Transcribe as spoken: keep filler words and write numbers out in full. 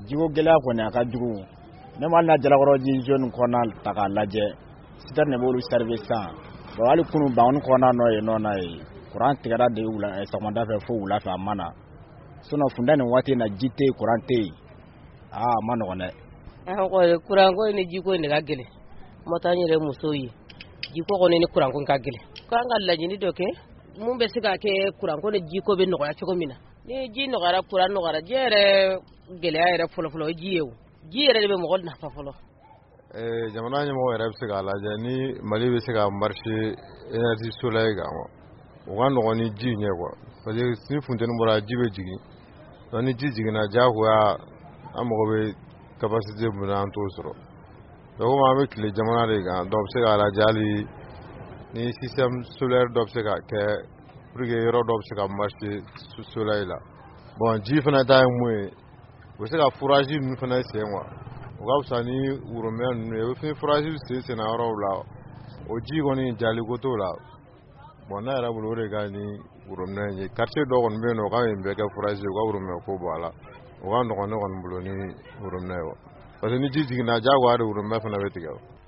jiko gɛlɛya kɔni a ka jugu ne ma na Jalakɔrɔji zone kɔnɔna ta k'a lajɛ sitar ne b'olu service san bon hali kunu bangun kɔnɔna nɔ ye nɔ na ye courant tigɛra de wula sɔgɔmada fɛ fo wula fɛ a mana sinon funda nin waati na ji tɛ courant tɛ ah ma nɔgɔn dɛ ah courant ko ni jiko ni ka gɛlɛn mɔta yɛrɛ muso ye jiko kɔni ni courant ko ka gɛlɛn kan ka laɲini dɔ kɛ mun bɛ se ka kɛ courant ko ni jiko bɛ nɔgɔya cogo min na ni ji nɔgɔyara courant nɔgɔyara ji yɛrɛ gɛlɛya yɛrɛ fɔlɔ fɔlɔ o ji ye o ji yɛrɛ de bɛ mɔgɔ nafa fɔlɔ eh jamana ɲɛmɔgɔ yɛrɛ bɛ se ka lajɛ ni Mali bɛ se ka marcher énergie solaire kan o ka nɔgɔn ni ji ɲɛ quoi parce que ni funteni bɔra ji bɛ jigin donc ni ji jiginna diyagoya an mago bɛ capacité min na an t'o sɔrɔ donc comme an bɛ tile jamana de kan donc bɛ se ka lajɛ hali ni système solaire dɔ bɛ se ka kɛ pour que yɔrɔ dɔ bɛ se ka marcher soleil la bon ji fana ta ye mun ye o bɛ se ka fourage ninnu fana sen quoi o ka fisa ni woromɛ ninnu ye o bɛ fourage sen senna yɔrɔw la o ji kɔni jaliko t'o la bon ne yɛrɛ bolo o de ka ɲi ni woromɛ ye quartier dɔ kɔni bɛ yen nɔ o ka nin bɛɛ kɛ fourage u ka woromɛ ko bɔ a la o ka nɔgɔn ne kɔni bolo ni woromɛ ye parce que ni ji jiginna diyagoya de woromɛ fana bɛ tigɛ